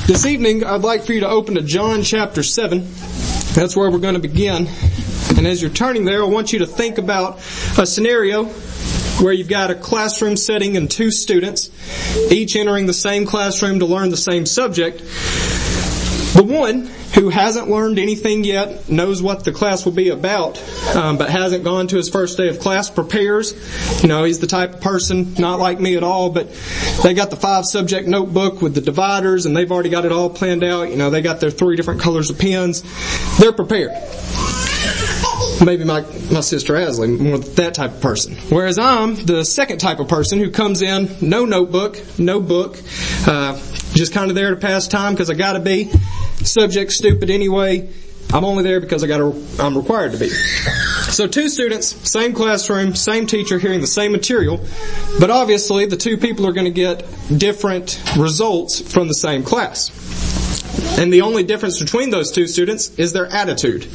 This evening, I'd like for you to open to John chapter 7. That's where we're going to begin. And as you're turning there, I want you to think about a scenario where you've got a classroom setting and two students, each entering the same classroom to learn the same subject. The one who hasn't learned anything yet, knows what the class will be about, but hasn't gone to his first day of class, prepares. You know, he's the type of person, not like me at all, but they got the 5-subject notebook with the dividers, and they've already got it all planned out. You know, they got their 3 different colors of pens. They're prepared. Maybe my sister Asley, more that type of person. Whereas I'm the second type of person who comes in, no notebook, no book, just kind of there to pass time because I gotta be. Subject stupid anyway. I'm only there because I'm required to be. So 2 students, same classroom, same teacher, hearing the same material, but obviously the 2 people are going to get different results from the same class. And the only difference between those 2 students is their attitude.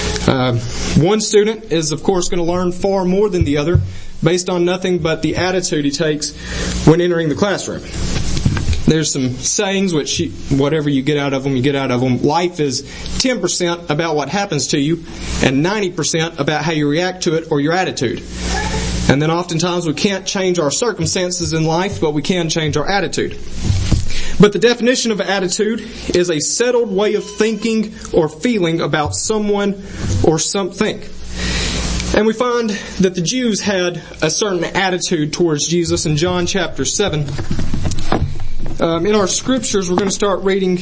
One student is, of course, going to learn far more than the other based on nothing but the attitude he takes when entering the classroom. There's some sayings which whatever you get out of them, you get out of them. Life is 10% about what happens to you and 90% about how you react to it or your attitude. And then oftentimes we can't change our circumstances in life, but we can change our attitude. But the definition of attitude is a settled way of thinking or feeling about someone or something. And we find that the Jews had a certain attitude towards Jesus in John chapter 7. In our scriptures, we're going to start reading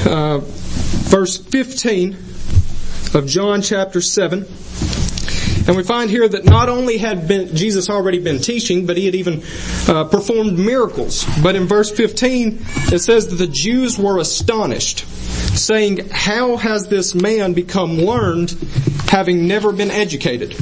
verse 15 of John chapter 7. And we find here that not only had Jesus already been teaching, but he had even performed miracles. But in verse 15, it says that the Jews were astonished, saying, "How has this man become learned, having never been educated?"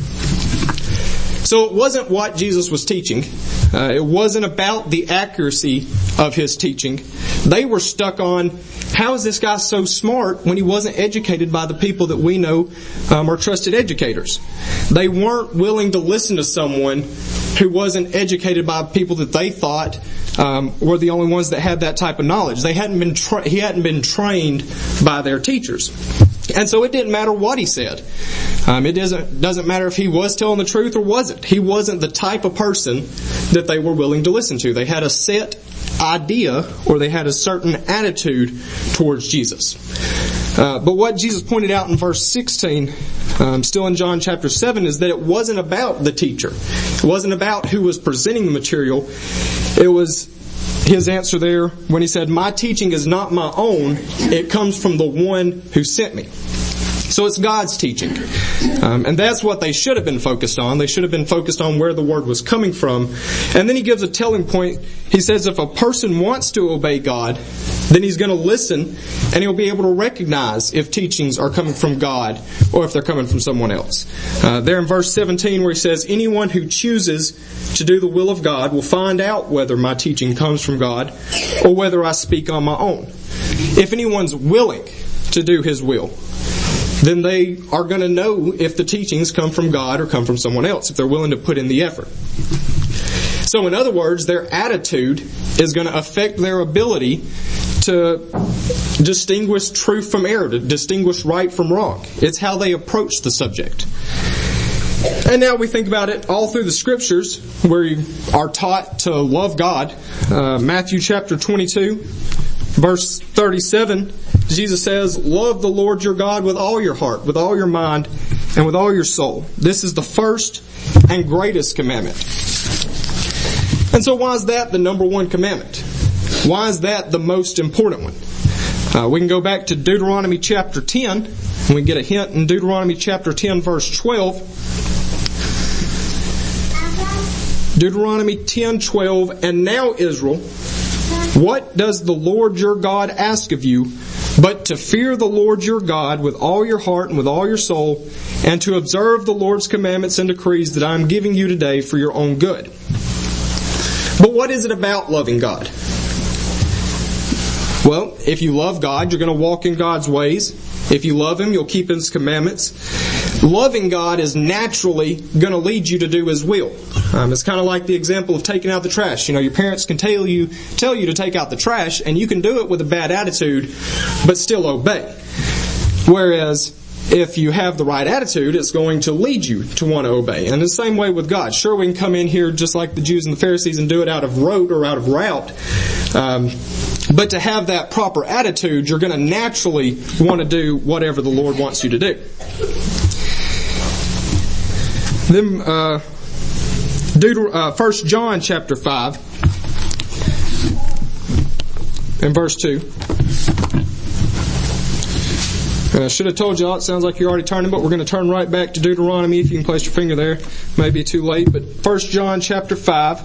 So it wasn't what Jesus was teaching. It wasn't about the accuracy of his teaching. They were stuck on, how is this guy so smart when he wasn't educated by the people that we know are trusted educators? They weren't willing to listen to someone who wasn't educated by people that they thought were the only ones that had that type of knowledge. He hadn't been trained by their teachers. And so it didn't matter what he said. It doesn't matter if he was telling the truth or wasn't. He wasn't the type of person that they were willing to listen to. They had a set idea or they had a certain attitude towards Jesus. But what Jesus pointed out in verse 16, still in John chapter 7, is that it wasn't about the teacher. It wasn't about who was presenting the material. It was his answer there when he said, "My teaching is not my own. It comes from the one who sent me." So it's God's teaching. And that's what they should have been focused on. They should have been focused on where the word was coming from. And then he gives a telling point. He says if a person wants to obey God, then he's going to listen and he'll be able to recognize if teachings are coming from God or if they're coming from someone else. There in verse 17 where he says, "Anyone who chooses to do the will of God will find out whether my teaching comes from God or whether I speak on my own." If anyone's willing to do his will, then they are going to know if the teachings come from God or come from someone else, if they're willing to put in the effort. So in other words, their attitude is going to affect their ability to distinguish truth from error, to distinguish right from wrong. It's how they approach the subject. And now we think about it all through the scriptures where you are taught to love God. Matthew chapter 22, verse 37, Jesus says, "Love the Lord your God with all your heart, with all your mind, and with all your soul. This is the first and greatest commandment." And so why is that the number one commandment? Why is that the most important one? We can go back to Deuteronomy chapter 10, and we get a hint in Deuteronomy chapter 10, verse 12. Deuteronomy 10:12, "And now, Israel, what does the Lord your God ask of you, but to fear the Lord your God with all your heart and with all your soul, and to observe the Lord's commandments and decrees that I am giving you today for your own good." But what is it about loving God? Well, if you love God, you're going to walk in God's ways. If you love Him, you'll keep His commandments. Loving God is naturally going to lead you to do His will. It's kind of like the example of taking out the trash. Your parents can tell you to take out the trash, and you can do it with a bad attitude, but still obey. Whereas, if you have the right attitude, it's going to lead you to want to obey. And the same way with God. Sure, we can come in here just like the Jews and the Pharisees and do it out of rote or out of route. But to have that proper attitude, you're going to naturally want to do whatever the Lord wants you to do. Then, 1 John chapter 5 and verse 2. I should have told you all, it sounds like you're already turning, but we're going to turn right back to Deuteronomy. If you can place your finger there. Maybe too late, but 1 John chapter 5.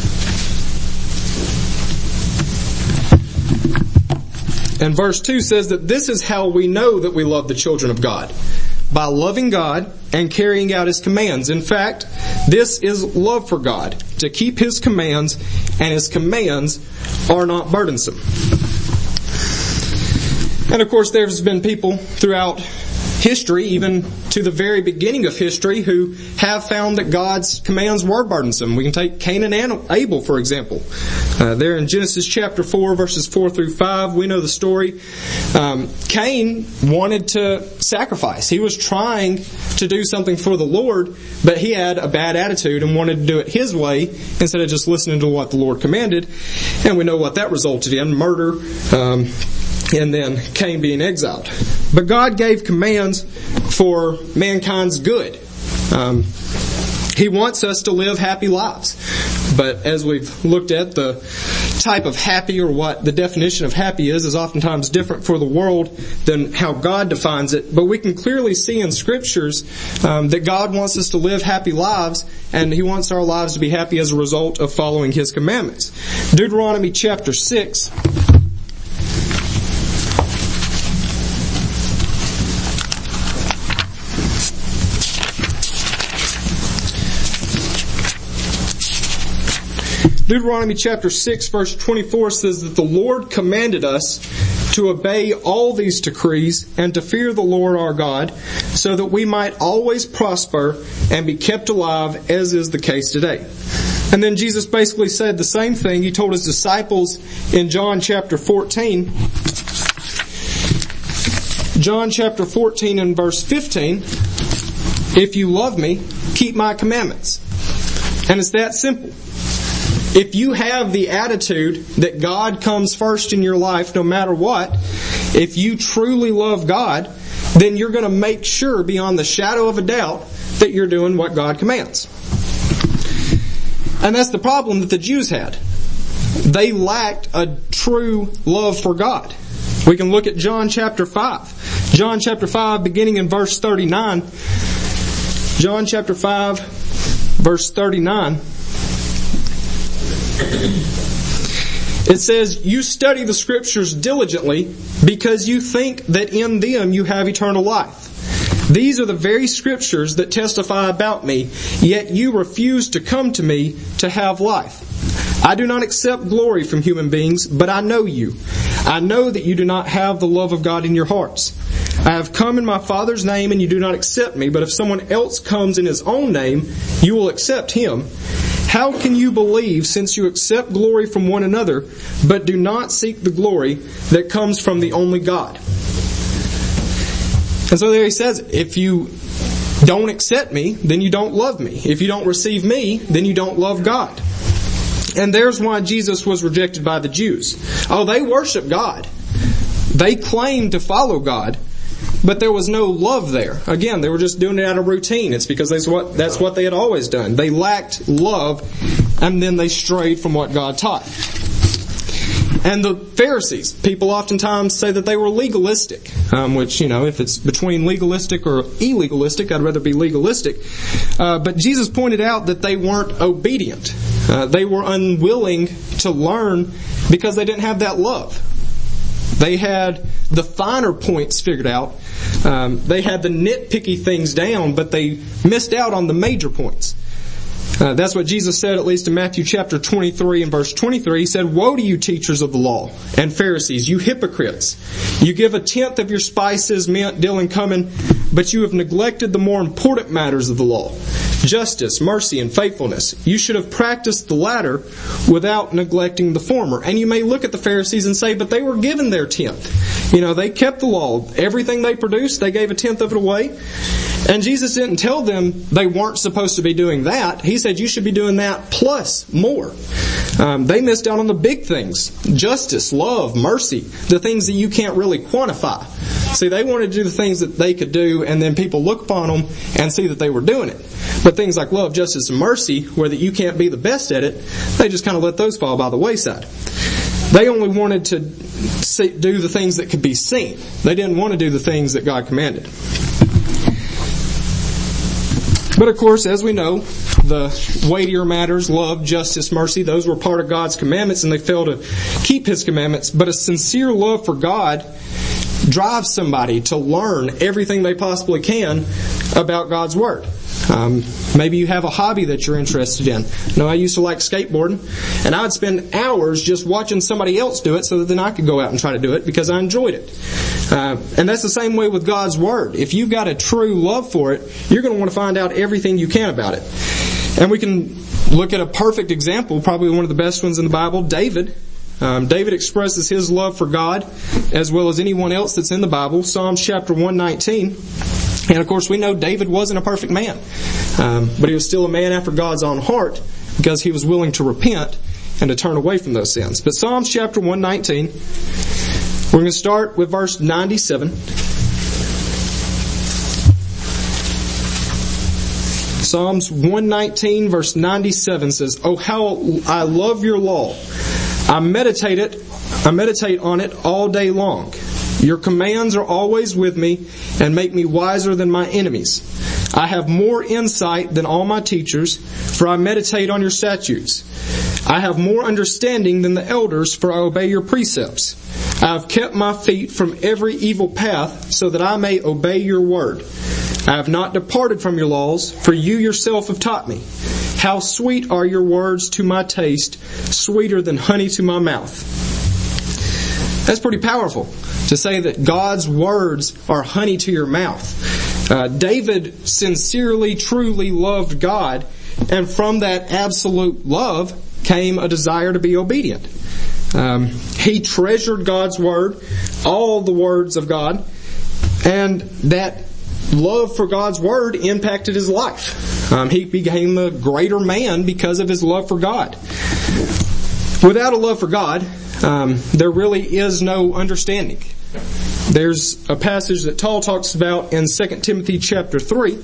And verse 2 says that this is how we know that we love the children of God. By loving God and carrying out His commands. In fact, this is love for God, to keep His commands, and His commands are not burdensome. And of course, there's been people throughout history, even to the very beginning of history, who have found that God's commands were burdensome. We can take Cain and Abel, for example. There in Genesis chapter 4, verses 4 through 5, we know the story. Cain wanted to sacrifice. He was trying to do something for the Lord, but he had a bad attitude and wanted to do it his way instead of just listening to what the Lord commanded. And we know what that resulted in, murder, and then Cain being exiled. But God gave commands for mankind's good. He wants us to live happy lives. But as we've looked at, the type of happy, or what the definition of happy is oftentimes different for the world than how God defines it. But we can clearly see in Scriptures that God wants us to live happy lives, and He wants our lives to be happy as a result of following His commandments. Deuteronomy chapter 6. Deuteronomy chapter 6 verse 24 says that the Lord commanded us to obey all these decrees and to fear the Lord our God, so that we might always prosper and be kept alive, as is the case today. And then Jesus basically said the same thing. He told His disciples in John chapter 14. John chapter 14 and verse 15. If you love me, keep my commandments. And it's that simple. If you have the attitude that God comes first in your life no matter what, if you truly love God, then you're going to make sure beyond the shadow of a doubt that you're doing what God commands. And that's the problem that the Jews had. They lacked a true love for God. We can look at John chapter 5. John chapter 5 beginning in verse 39. John chapter 5 verse 39. It says, you study the Scriptures diligently because you think that in them you have eternal life. These are the very Scriptures that testify about me, yet you refuse to come to me to have life. I do not accept glory from human beings, but I know you. I know that you do not have the love of God in your hearts. I have come in my Father's name and you do not accept me, but if someone else comes in his own name, you will accept him. How can you believe, since you accept glory from one another, but do not seek the glory that comes from the only God? And so there he says, if you don't accept me, then you don't love me. If you don't receive me, then you don't love God. And there's why Jesus was rejected by the Jews. Oh, they worship God. They claimed to follow God, but there was no love there. Again, they were just doing it out of routine. It's because that's what they had always done. They lacked love, and then they strayed from what God taught. And the Pharisees, people oftentimes say that they were legalistic, which, if it's between legalistic or illegalistic, I'd rather be legalistic. But Jesus pointed out that they weren't obedient. They were unwilling to learn because they didn't have that love. They had the finer points figured out. They had the nitpicky things down, but they missed out on the major points. That's what Jesus said, at least in Matthew chapter 23 and verse 23. He said, woe to you, teachers of the law and Pharisees, you hypocrites! You give 1/10 of your spices, mint, dill, and cumin, but you have neglected the more important matters of the law, justice, mercy, and faithfulness. You should have practiced the latter without neglecting the former. And you may look at the Pharisees and say, but they were given their tenth. They kept the law. Everything they produced, they gave a tenth of it away. And Jesus didn't tell them they weren't supposed to be doing that. He said you should be doing that plus more. They missed out on the big things. Justice, love, mercy, the things that you can't really quantify. See, they wanted to do the things that they could do, and then people look upon them and see that they were doing it. But things like love, justice, and mercy, where that you can't be the best at it, they just kind of let those fall by the wayside. They only wanted to do the things that could be seen. They didn't want to do the things that God commanded. But of course, as we know, the weightier matters, love, justice, mercy, those were part of God's commandments, and they failed to keep His commandments. But a sincere love for God drives somebody to learn everything they possibly can about God's Word. Maybe you have a hobby that you're interested in. I used to like skateboarding, and I would spend hours just watching somebody else do it so that then I could go out and try to do it because I enjoyed it. And that's the same way with God's Word. If you've got a true love for it, you're going to want to find out everything you can about it. And we can look at a perfect example, probably one of the best ones in the Bible, David. David expresses his love for God as well as anyone else that's in the Bible. Psalms chapter 119. And of course we know David wasn't a perfect man. But he was still a man after God's own heart because he was willing to repent and to turn away from those sins. But Psalms chapter 119, we're going to start with verse 97. Psalms 119 verse 97 says, "Oh, how I love your law. I meditate on it all day long. Your commands are always with me and make me wiser than my enemies. I have more insight than all my teachers, for I meditate on your statutes. I have more understanding than the elders, for I obey your precepts. I have kept my feet from every evil path, so that I may obey your word. I have not departed from your laws, for you yourself have taught me. How sweet are your words to my taste, sweeter than honey to my mouth." That's pretty powerful, to say that God's words are honey to your mouth. David sincerely, truly loved God, and from that absolute love came a desire to be obedient. He treasured God's word, all the words of God, and that love for God's word impacted his life. He became a greater man because of his love for God. Without a love for God, there really is no understanding. There's a passage that Paul talks about in 2 Timothy chapter 3.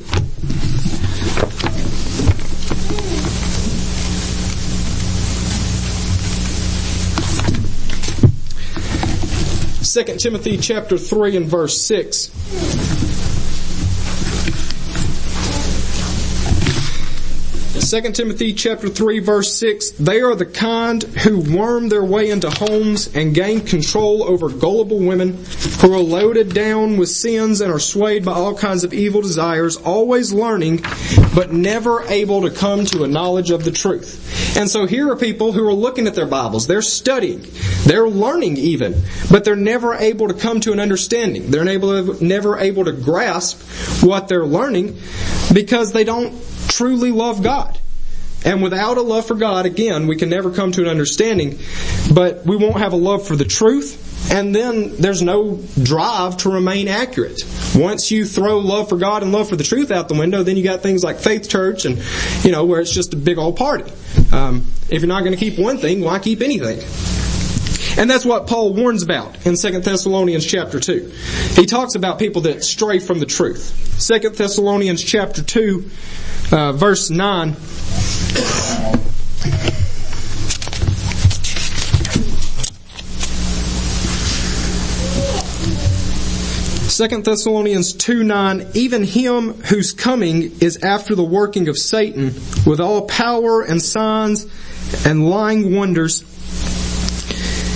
Second Timothy chapter 3 and verse 6. 2 Timothy chapter 3 verse 6, "They are the kind who worm their way into homes and gain control over gullible women who are loaded down with sins and are swayed by all kinds of evil desires, always learning but never able to come to a knowledge of the truth." And so here are people who are looking at their Bibles. They're studying. They're learning even. But they're never able to come to an understanding. They're never able to grasp what they're learning because they don't truly love God. And without a love for God, again, we can never come to an understanding, but we won't have a love for the truth, and then there's no drive to remain accurate. Once you throw love for God and love for the truth out the window, then you got things like Faith Church and, where it's just a big old party. If you're not going to keep one thing, why keep anything? And that's what Paul warns about in 2 Thessalonians chapter 2. He talks about people that stray from the truth. 2 Thessalonians chapter 2, verse 9. 2 Thessalonians 2:9, "Even him whose coming is after the working of Satan, with all power and signs and lying wonders,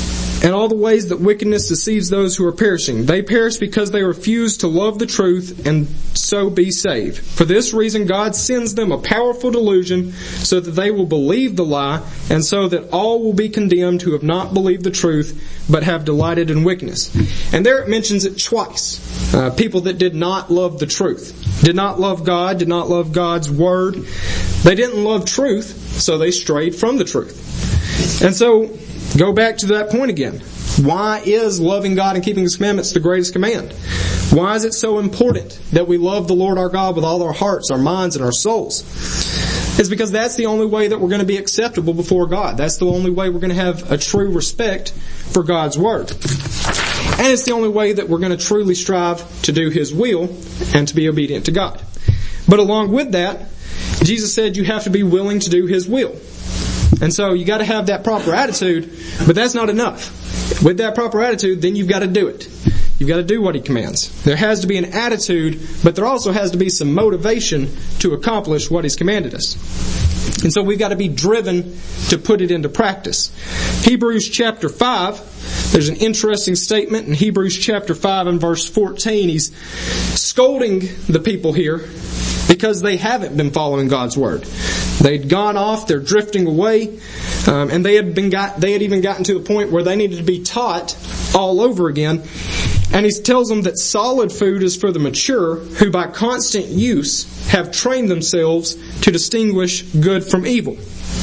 and all the ways that wickedness deceives those who are perishing. They perish because they refuse to love the truth and so be saved. For this reason God sends them a powerful delusion so that they will believe the lie, and so that all will be condemned who have not believed the truth but have delighted in wickedness. And there it mentions it twice. People that did not love the truth, did not love God, did not love God's word. They didn't love truth, so they strayed from the truth. And so, go back to that point again. Why is loving God and keeping His commandments the greatest command? Why is it so important that we love the Lord our God with all our hearts, our minds, and our souls? It's because that's the only way that we're going to be acceptable before God. That's the only way we're going to have a true respect for God's Word. And it's the only way that we're going to truly strive to do His will and to be obedient to God. But along with that, Jesus said you have to be willing to do His will. And so you got to have that proper attitude, but that's not enough. With that proper attitude, then you've got to do it. You've got to do what He commands. There has to be an attitude, but there also has to be some motivation to accomplish what He's commanded us. And so we've got to be driven to put it into practice. Hebrews chapter 5, there's an interesting statement in Hebrews chapter 5 and verse 14. He's scolding the people here because they haven't been following God's word. They'd gone off, they're drifting away, and they had even gotten to the point where they needed to be taught all over again. And he tells them that solid food is for the mature, who by constant use have trained themselves to distinguish good from evil.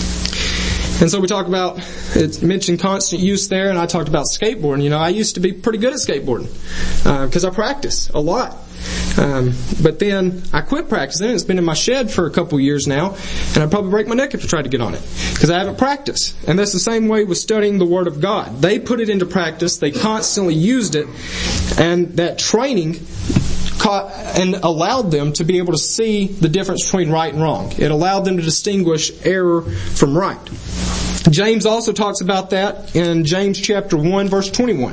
And so we talk about, it's mentioned constant use there, and I talked about skateboarding. You know, I used to be pretty good at skateboarding because I practice a lot. But then I quit practicing. It's been in my shed for a couple years now, and I'd probably break my neck if I tried to get on it because I haven't practiced. And that's the same way with studying the Word of God. They put it into practice. They constantly used it, and that training and allowed them to be able to see the difference between right and wrong. It allowed them to distinguish error from right. James also talks about that in James chapter 1 verse 21.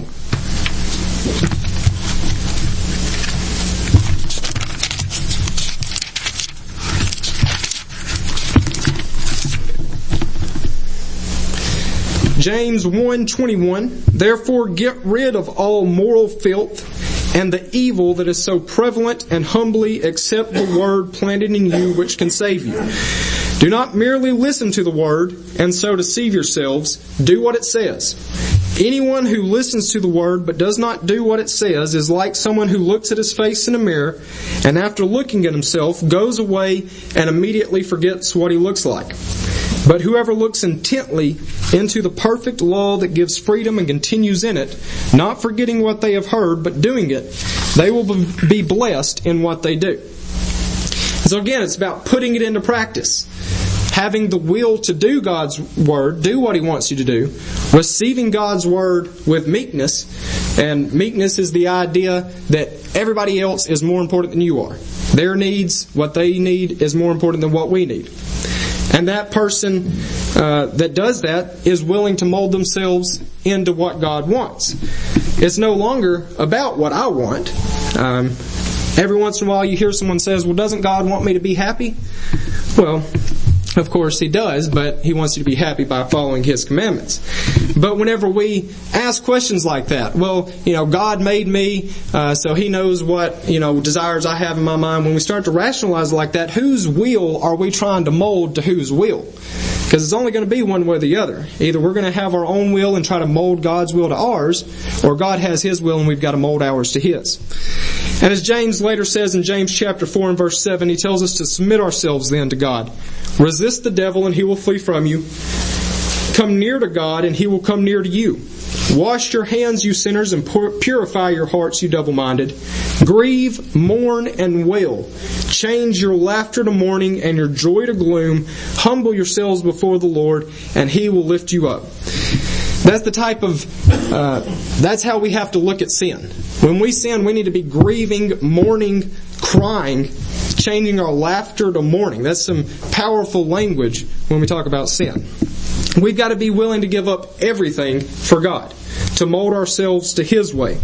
James 1:21, therefore get rid of all moral filth and the evil that is so prevalent, and humbly accept the word planted in you which can save you. Do not merely listen to the word and so deceive yourselves. Do what it says. Anyone who listens to the word but does not do what it says is like someone who looks at his face in a mirror and after looking at himself goes away and immediately forgets what he looks like. But whoever looks intently into the perfect law that gives freedom and continues in it, not forgetting what they have heard, but doing it, they will be blessed in what they do. So again, it's about putting it into practice. Having the will to do God's word, do what He wants you to do, receiving God's word with meekness, and meekness is the idea that everybody else is more important than you are. Their needs, what they need, is more important than what we need. And that person that does that is willing to mold themselves into what God wants. It's no longer about what I want. Every once in a while you hear someone says, well, doesn't God want me to be happy? Well, of course He does, but He wants you to be happy by following His commandments. But whenever we ask questions like that, well, God made me, so He knows what, desires I have in my mind. When we start to rationalize like that, whose will are we trying to mold to whose will? Because it's only going to be one way or the other. Either we're going to have our own will and try to mold God's will to ours, or God has His will and we've got to mold ours to His. And as James later says in James chapter 4 and verse 7, he tells us to submit ourselves then to God. Resist the devil and he will flee from you. Come near to God and He will come near to you. Wash your hands, you sinners, and purify your hearts, you double-minded. Grieve, mourn, and wail. Change your laughter to mourning and your joy to gloom. Humble yourselves before the Lord, and He will lift you up. That's the type of, that's how we have to look at sin. When we sin, we need to be grieving, mourning, crying, changing our laughter to mourning. That's some powerful language when we talk about sin. We've got to be willing to give up everything for God, to mold ourselves to His way.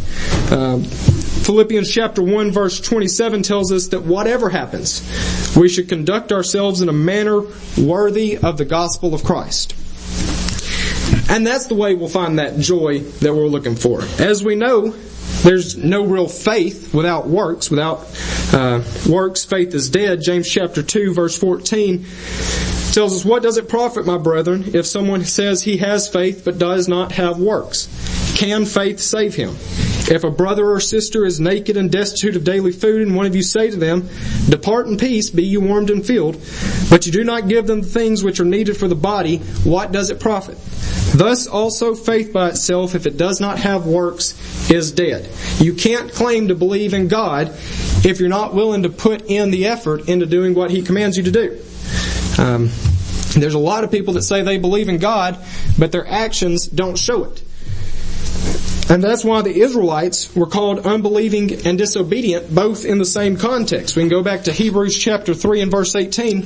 Philippians chapter 1 verse 27 tells us that whatever happens, we should conduct ourselves in a manner worthy of the gospel of Christ. And that's the way we'll find that joy that we're looking for. As we know, there's no real faith without works. Without works, faith is dead. James chapter 2, verse 14 tells us, "What does it profit, my brethren, if someone says he has faith but does not have works? Can faith save him? If a brother or sister is naked and destitute of daily food, and one of you say to them, 'Depart in peace, be you warmed and filled,' but you do not give them the things which are needed for the body, what does it profit? Thus also faith by itself, if it does not have works, is dead." You can't claim to believe in God if you're not willing to put in the effort into doing what He commands you to do. There's a lot of people that say they believe in God, but their actions don't show it. And that's why the Israelites were called unbelieving and disobedient, both in the same context. We can go back to Hebrews chapter 3 and verse 18.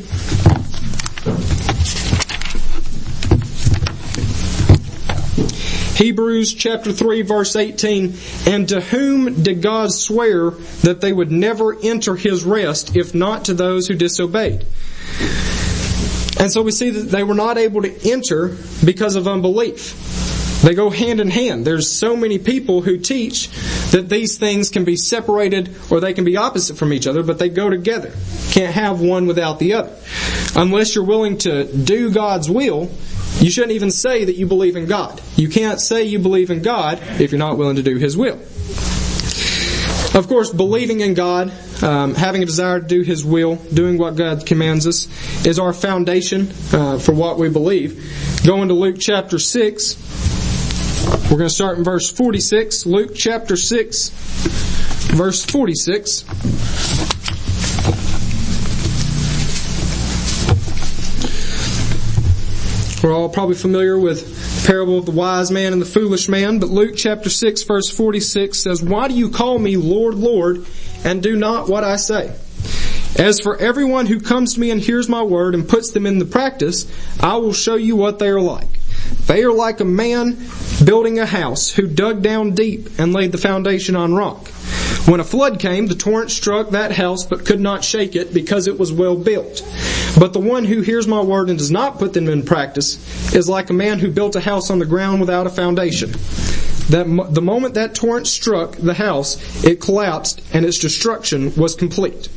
Hebrews chapter 3 verse 18, "And to whom did God swear that they would never enter His rest, if not to those who disobeyed?" And so we see that they were not able to enter because of unbelief. They go hand in hand. There's so many people who teach that these things can be separated or they can be opposite from each other, but they go together. Can't have one without the other. Unless you're willing to do God's will, you shouldn't even say that you believe in God. You can't say you believe in God if you're not willing to do His will. Of course, believing in God, having a desire to do His will, doing what God commands us, is our foundation for what we believe. Going to Luke chapter 6, we're going to start in verse 46. Luke chapter 6, verse 46. We're all probably familiar with the parable of the wise man and the foolish man, but Luke chapter 6 verse 46 says, "Why do you call me Lord, Lord, and do not what I say? As for everyone who comes to me and hears my word and puts them into practice, I will show you what they are like. They are like a man building a house who dug down deep and laid the foundation on rock. When a flood came, the torrent struck that house but could not shake it because it was well built. But the one who hears my word and does not put them in practice is like a man who built a house on the ground without a foundation. The moment that torrent struck the house, it collapsed and its destruction was complete."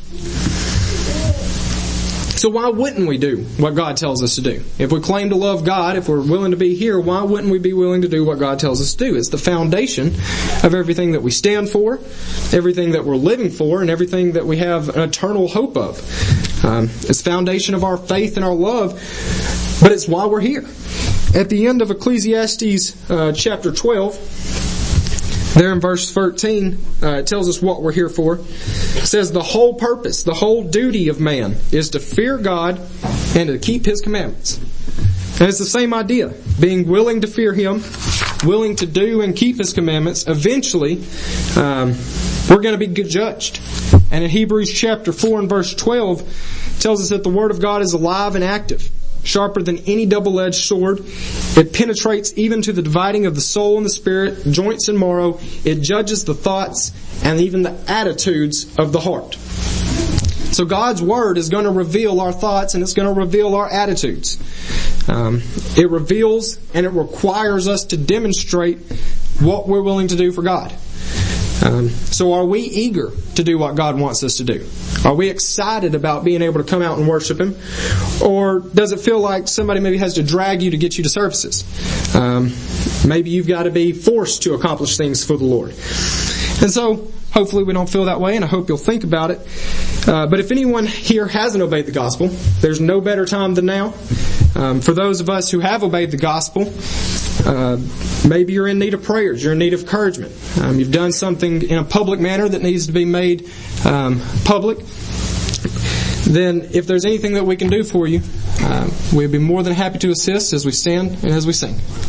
So why wouldn't we do what God tells us to do? If we claim to love God, if we're willing to be here, why wouldn't we be willing to do what God tells us to do? It's the foundation of everything that we stand for, everything that we're living for, and everything that we have an eternal hope of. It's the foundation of our faith and our love, but it's why we're here. At the end of Ecclesiastes chapter 12, there in verse 13, it tells us what we're here for. It says, "The whole purpose, the whole duty of man is to fear God and to keep His commandments." And it's the same idea. Being willing to fear Him, willing to do and keep His commandments, eventually we're going to be judged. And in Hebrews chapter 4 and verse 12, it tells us that the Word of God is alive and active, sharper than any double-edged sword. It penetrates even to the dividing of the soul and the spirit, joints and marrow. It judges the thoughts and even the attitudes of the heart. So God's Word is going to reveal our thoughts and it's going to reveal our attitudes. It reveals and it requires us to demonstrate what we're willing to do for God. So are we eager to do what God wants us to do? Are we excited about being able to come out and worship Him? Or does it feel like somebody maybe has to drag you to get you to services? Maybe you've got to be forced to accomplish things for the Lord. And so, hopefully we don't feel that way, and I hope you'll think about it. But if anyone here hasn't obeyed the gospel, there's no better time than now. For those of us who have obeyed the gospel, maybe you're in need of prayers, you're in need of encouragement. You've done something in a public manner that needs to be made public. Then if there's anything that we can do for you, we'd be more than happy to assist as we stand and as we sing.